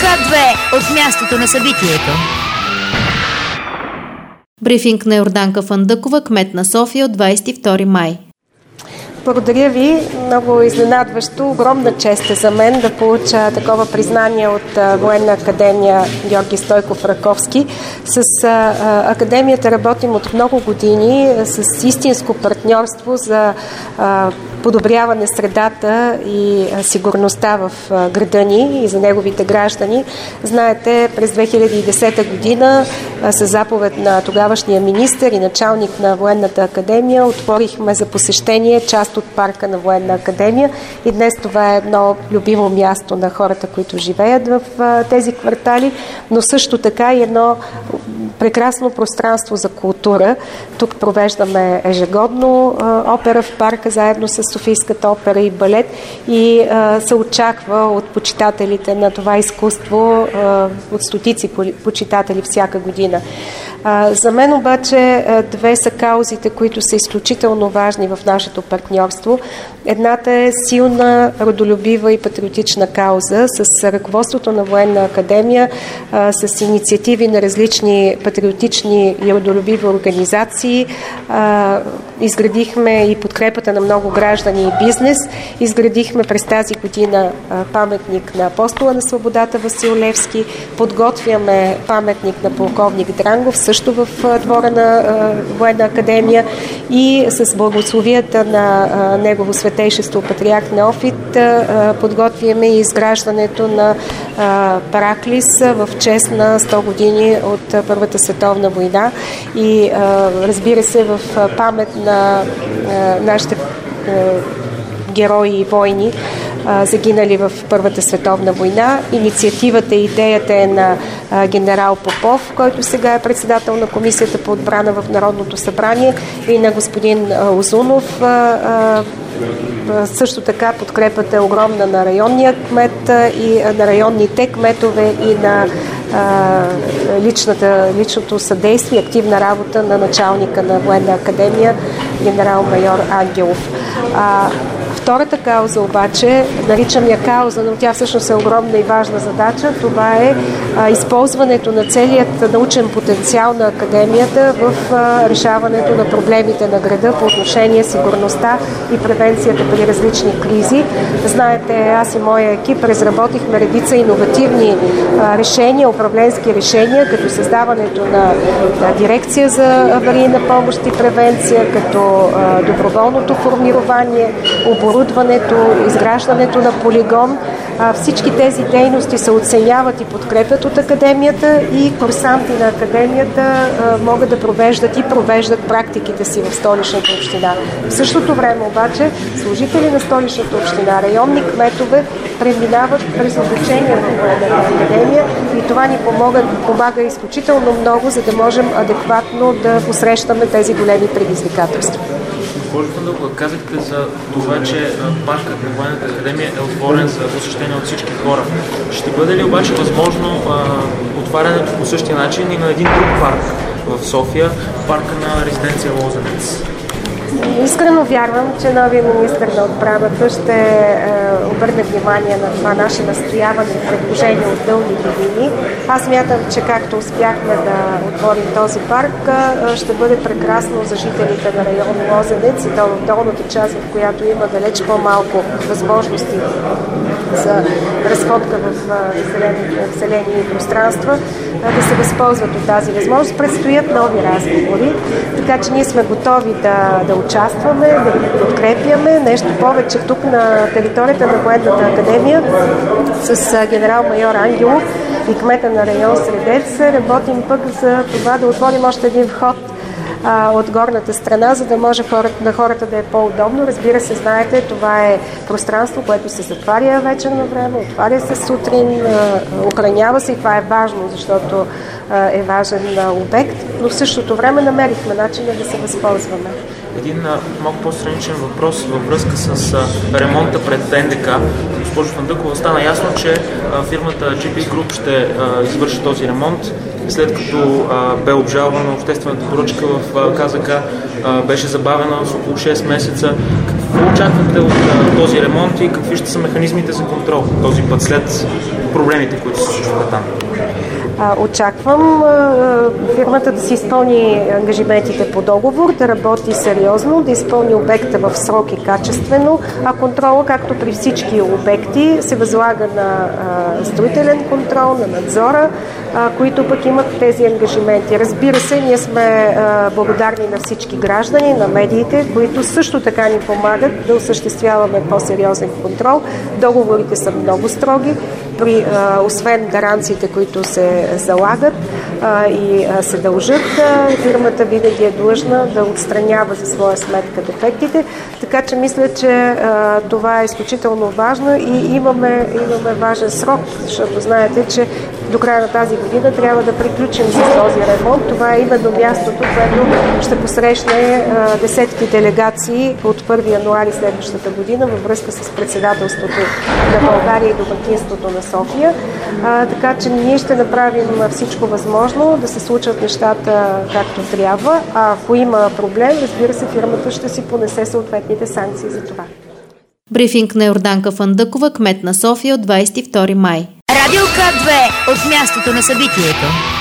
К2 от мястото на събитието. Брифинг на Йорданка Фандъкова, кмет на София от 22 май. Благодаря ви. Много изненадващо. Огромна чест е за мен да получа такова признание от Военна академия Георги Стойков Раковски. С академията работим от много години с истинско партньорство за подобряване средата и сигурността в града ни и за неговите граждани. Знаете, през 2010 година със заповед на тогавашния министър и началник на Военната академия отворихме за посещение част от парка на Военна академия и днес това е едно любимо място на хората, които живеят в тези квартали, но също така и едно прекрасно пространство за култура. Тук провеждаме ежегодно опера в парка, заедно с Софийската опера и балет и се очаква от почитателите на това изкуство, от стотици почитатели всяка година. За мен обаче две са каузите, които са изключително важни в нашето партньорство. Едната е силна, родолюбива и патриотична кауза с ръководството на Военна академия, с инициативи на различни патриотични и родолюбиви организации. Изградихме и подкрепата на много граждани и бизнес. Изградихме през тази година паметник на апостола на свободата Васил Левски. Подготвяме паметник на полковник Дрангов, също в двора на Военна академия и с благословията на негово светейшество патриарх Неофит подготвяме и изграждането на Параклис в чест на 100 години от Първата световна война и разбира се в памет на нашите герои и войни, загинали в Първата световна война. Инициативата и идеята е на генерал Попов, който сега е председател на Комисията по отбрана в Народното събрание, и на господин Озунов. Също така подкрепата е огромна на районния кмет и на районните кметове и на личното съдействие, активна работа на началника на Военна академия, генерал-майор Ангелов. Втората кауза обаче, наричам я кауза, но тя всъщност е огромна и важна задача. Това е използването на целият научен потенциал на академията в решаването на проблемите на града по отношение сигурността и превенцията при различни кризи. Знаете, аз и моя екип разработихме редица иновативни решения, управленски решения, като създаването на дирекция за аварийна помощ и превенция, като доброволното формирование, оборудването, изграждането на полигон. Всички тези дейности се оценяват и подкрепят от академията и курсанти на академията могат да провеждат и провеждат практиките си в Столичната община. В същото време обаче служители на Столичната община, районни кметове преминават през обучение в Военната академия и това ни помага изключително много, за да можем адекватно да посрещаме тези големи предизвикателства. Госпожо Фандъкова, казахте за това, че паркът на Военната академия е отворен за посещение от всички хора. Ще бъде ли обаче възможно отварянето по същия начин и на един друг парк в София, парка на резиденция Лозенец? Искрено вярвам, че новият министър на отбраната ще обърне внимание на това наше настояване и предложение от дълги години. Аз смятам, че както успяхме да отворим този парк, ще бъде прекрасно за жителите на район Лозенец и то в долната част, в която има далеч по-малко възможности за разходка в население и пространства, да се възползват от тази възможност. Предстоят нови разговори, така че ние сме готови да участваме, да ги подкрепяме. Нещо повече, тук на територията на Военната академия с генерал-майор Ангелов и кмета на район Средец работим пък за това да отворим още един вход от горната страна, за да може на хората да е по-удобно. Разбира се, знаете, това е пространство, което се затваря вечерно време, отваря се сутрин, охранява се и това е важно, защото е важен обект, но в същото време намерихме начина да се възползваме. Един малко по-страничен въпрос във връзка с ремонта пред НДК. Госпожо Фандъкова, стана ясно, че фирмата GP Group ще извърши този ремонт, след като бе обжалвана обществената поръчка в КЗК, беше забавена с около 6 месеца. Какво очаквате от този ремонт и какви ще са механизмите за контрол този път след проблемите, които се случваха там? Очаквам фирмата да си изпълни ангажиментите по договор, да работи сериозно, да изпълни обекта в срок и качествено, а контрола, както при всички обекти, се възлага на строителен контрол, на надзора, които пък имат тези ангажименти. Разбира се, ние сме благодарни на всички граждани, на медиите, които също така ни помагат да осъществяваме по-сериозен контрол. Договорите са много строги, освен гаранциите, които се залагат и се дължат, фирмата винаги е длъжна да отстранява за своя сметка дефектите, така че мисля, че това е изключително важно и имаме важен срок, защото знаете, че до края на тази година трябва да приключим с този ремонт. Това е именно мястото, което ще посрещне десетки делегации от 1 януари следващата година във връзка с председателството на България и домакинството на София. Така че ние ще направим всичко възможно да се случат нещата както трябва. А ако има проблем, разбира се, фирмата ще си понесе съответните санкции за това. Брифинг на Йорданка Фандъкова, кмет на София, от 22 май. Радио К2 от мястото на събитието.